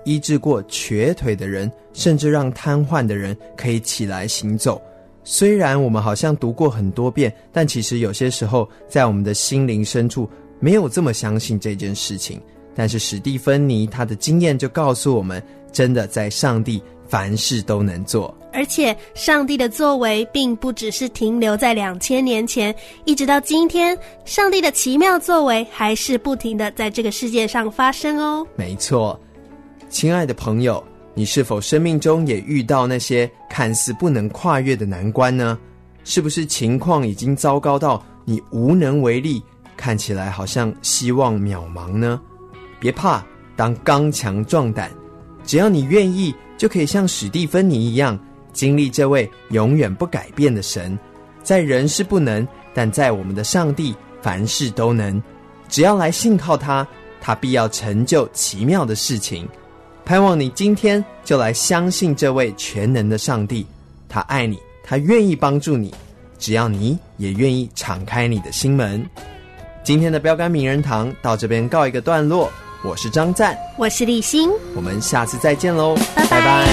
医治过瘸腿的人，甚至让瘫痪的人可以起来行走。虽然我们好像读过很多遍，但其实有些时候在我们的心灵深处没有这么相信这件事情。但是史蒂芬妮她的经验就告诉我们，真的在上帝凡事都能做， 而且上帝的作为并不只是停留在两千年前，一直到今天，上帝的奇妙作为还是不停的在这个世界上发生哦。 没错，亲爱的朋友，你是否生命中也遇到那些看似不能跨越的难关呢？是不是情况已经糟糕到你无能为力，看起来好像希望渺茫呢？别怕，当刚强壮胆，只要你愿意，就可以像史蒂芬妮一样经历这位永远不改变的神。在人是不能，但在我们的上帝凡事都能。只要来信靠他，他必要成就奇妙的事情。盼望你今天就来相信这位全能的上帝，他爱你，他愿意帮助你，只要你也愿意敞开你的心门。今天的标杆名人堂到这边告一个段落，我是张赞， 我是立新， 我们下次再见喽， 拜拜。 拜拜。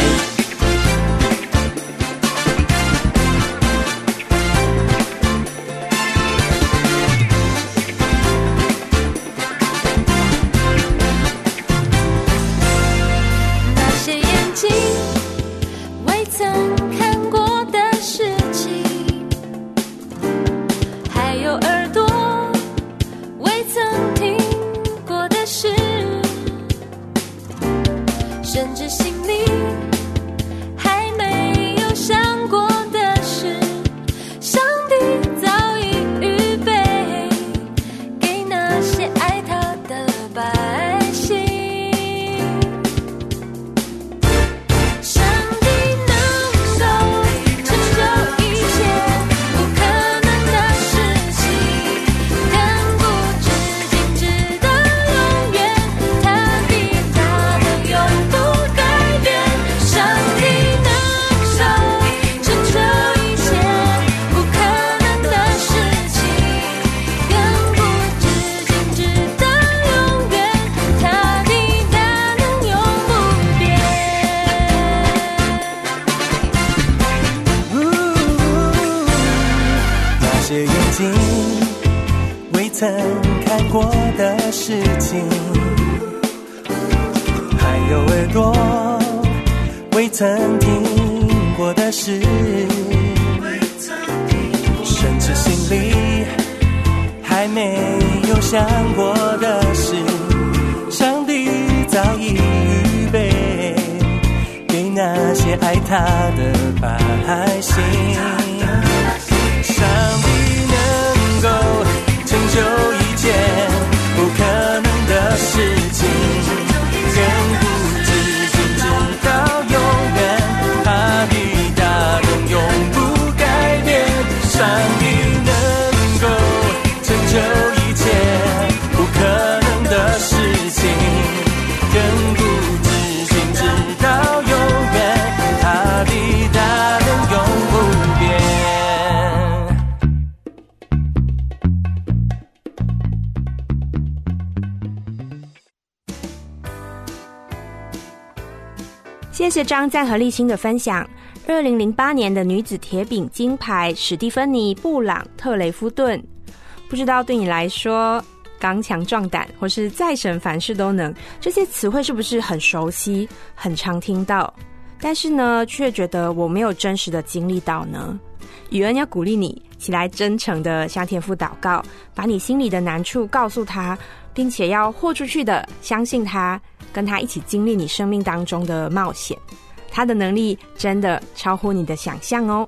曾看过的事情，还有耳朵未曾听过的事，甚至心里还没有想过的事，上帝早已预备给那些爱他的百姓。上帝能够成就一切不可能的事情，更不止直到永远，他的大能永不改变。上帝能够成就一切不可能的事情，更不止直到永远，他的大能永不变。 谢谢张赞和立新的分享。二零零八年的女子铁饼金牌史蒂芬妮·布朗特雷夫顿，不知道对你来说刚强壮胆或是再神凡事都能这些词汇是不是很熟悉很常听到，但是呢却觉得我没有真实的经历到呢？宇恩要鼓励你起来真诚的向天父祷告，把你心里的难处告诉他，并且要豁出去的相信他，跟他一起经历你生命当中的冒险。他的能力真的超乎你的想象哦。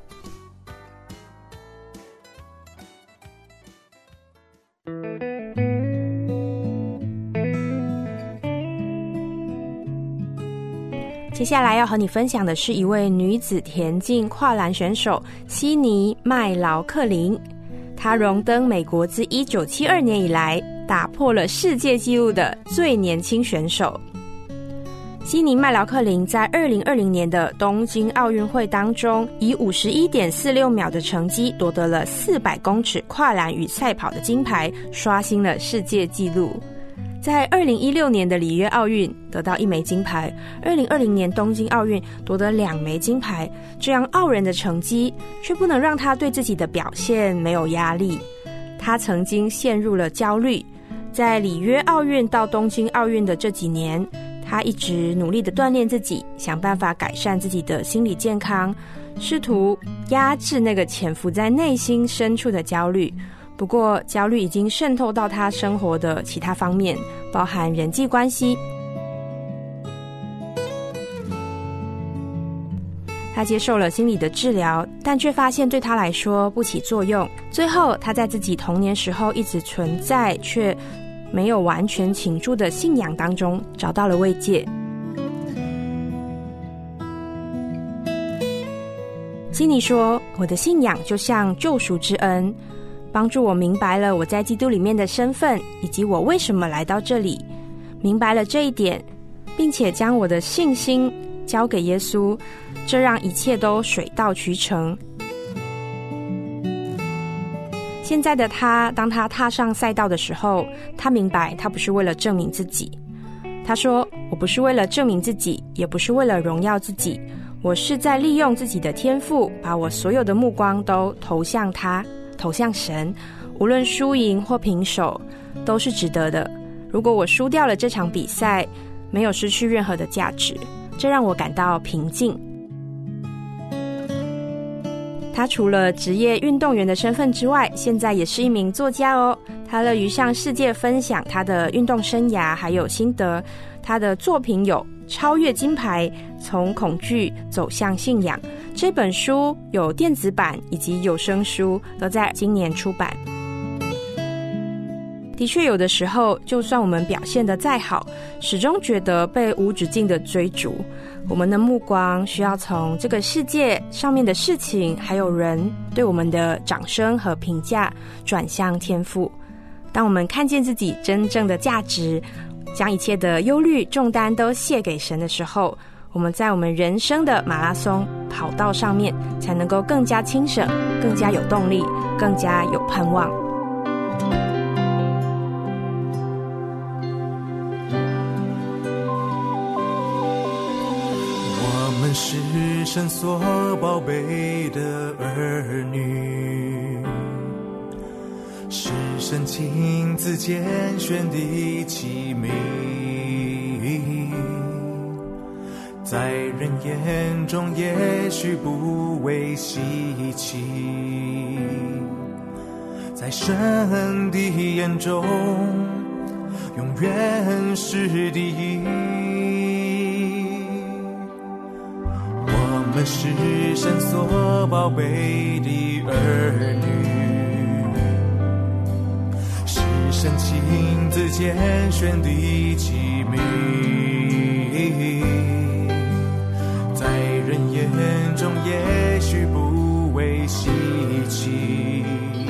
接下来要和你分享的是一位女子田径跨栏选手悉尼·麦劳克林，她荣登美国自一九七二年以来打破了世界纪录的最年轻选手。悉尼·麦劳克林在二零二零年的东京奥运会当中，以 五十一点四六秒的成绩夺得了四百公尺跨栏与赛跑的金牌，刷新了世界纪录。 在二零一六年的里约奥运得到一枚金牌，二零二零年东京奥运夺得两枚金牌，这样傲人的成绩却不能让他对自己的表现没有压力。他曾经陷入了焦虑，在里约奥运到东京奥运的这几年，他一直努力的锻炼自己，想办法改善自己的心理健康，试图压制那个潜伏在内心深处的焦虑。不过焦虑已经渗透到他生活的其他方面，包含人际关系。他接受了心理的治疗，但却发现对他来说不起作用。最后他在自己童年时候一直存在却没有完全倾注的信仰当中找到了慰藉。心里说，我的信仰就像救赎之恩，帮助我明白了我在基督里面的身份，以及我为什么来到这里。明白了这一点，并且将我的信心交给耶稣，这让一切都水到渠成。现在的他，当他踏上赛道的时候，他明白他不是为了证明自己。他说，我不是为了证明自己，也不是为了荣耀自己，我是在利用自己的天赋，把我所有的目光都投向他，投向神。无论输赢或平手，都是值得的。如果我输掉了这场比赛，没有失去任何的价值，这让我感到平静。他除了职业运动员的身份之外，现在也是一名作家哦。他乐于向世界分享他的运动生涯还有心得。他的作品有《超越金牌：从恐惧走向信仰》这本书，有电子版以及有声书，都在今年出版。的确，有的时候就算我们表现得再好，始终觉得被无止境的追逐。我们的目光需要从这个世界上面的事情还有人对我们的掌声和评价转向天赋。当我们看见自己真正的价值，将一切的忧虑重担都卸给神的时候，我们在我们人生的马拉松跑道上面才能够更加轻省，更加有动力，更加有盼望。 我们是神所宝贝的儿女，是神亲自拣选的器皿，在人眼中也许不为稀奇，在神的眼中永远是第一。我们是神所宝贝的儿女，是神亲自拣选的器皿，在人眼中也许不为稀奇，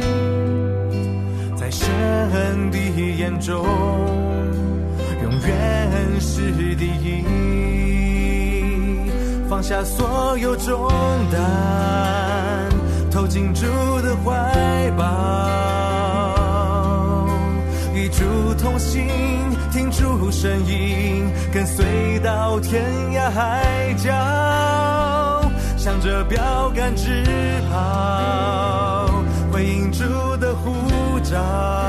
在神的眼中永远是第一。放下所有重担，投进主的怀抱，与主同行，听主声音，跟随到天涯海角，向着标杆直跑，回应主的呼召，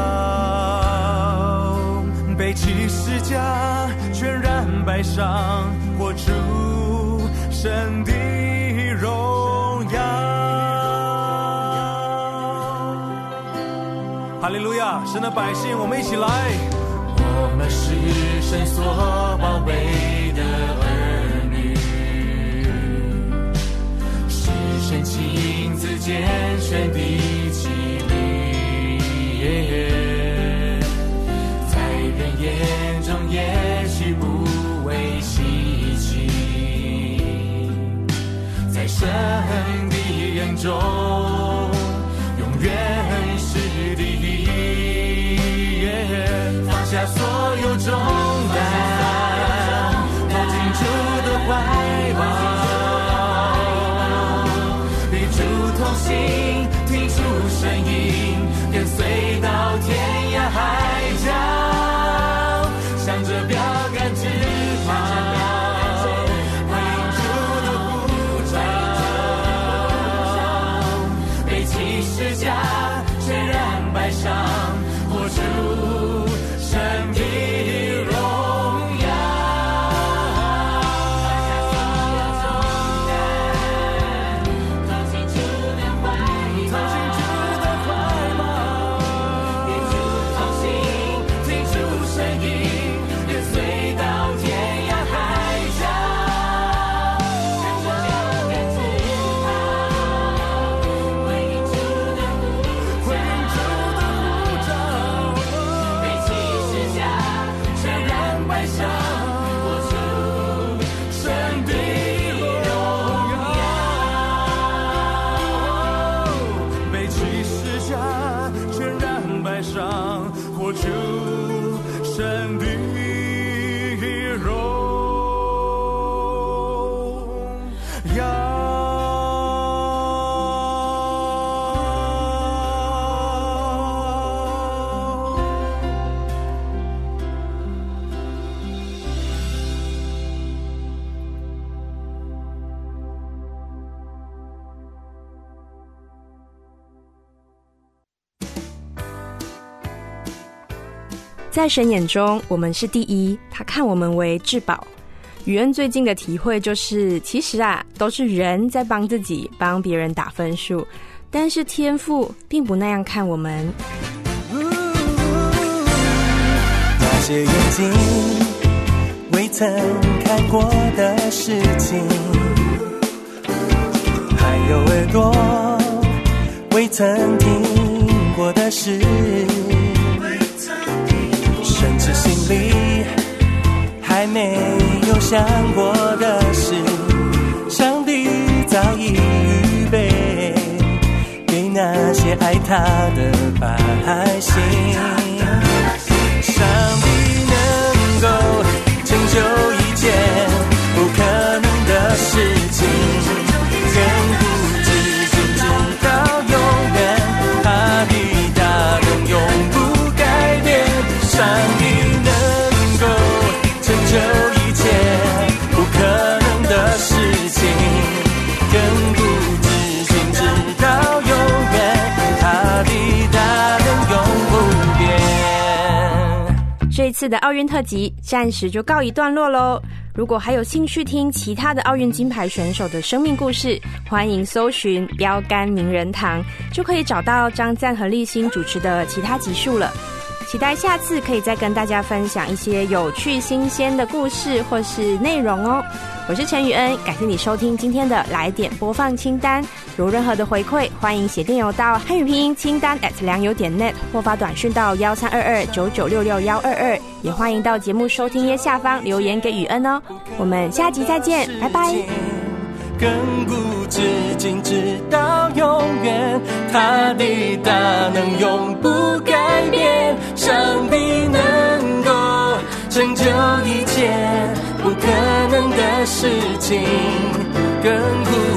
背起十架，全然摆上，活出神的荣耀。哈利路亚！神的百姓，我们一起来。我们是神所宝贝的儿女，是神亲自拣选的器皿，在人眼中也许不为稀奇，在神的眼中永远是第一。放下所有重担，投进主的怀抱，与主同行，听主声音，跟随到天涯海角， 在神眼中我们是第一，他看我们为至宝。宇恩最近的体会就是，其实啊，都是人在帮自己帮别人打分数，但是天父并不那样看我们。 那些眼睛未曾看过的事情，还有耳朵未曾听过的事，甚至心里还没有想过的事，上帝早已预备给那些爱他的百姓。上帝能够成就一件不可能的事情，更不知直到永远，他的大能永不改变。上帝能够成就一切不可能的事情，更不知行直到永远，他的大能永不变。 这一次的奥运特辑暂时就告一段落咯。如果还有兴趣听其他的奥运金牌选手的生命故事，欢迎搜寻标杆名人堂，就可以找到张赞和立新主持的其他集数了。期待下次可以再跟大家分享一些有趣新鲜的故事或是内容哦。我是陈宇恩，感谢你收听今天的来点播放清单。有任何的回馈，欢迎写电邮到汉语拼音清单 at 良友点 net 或发短讯到一三二二九九六六一二二，也欢迎到节目收听页下方留言给宇恩哦。我们下集再见，拜拜。 更不知今直到永远，他的大能永不改变。上帝能够成就一切不可能的事情，更不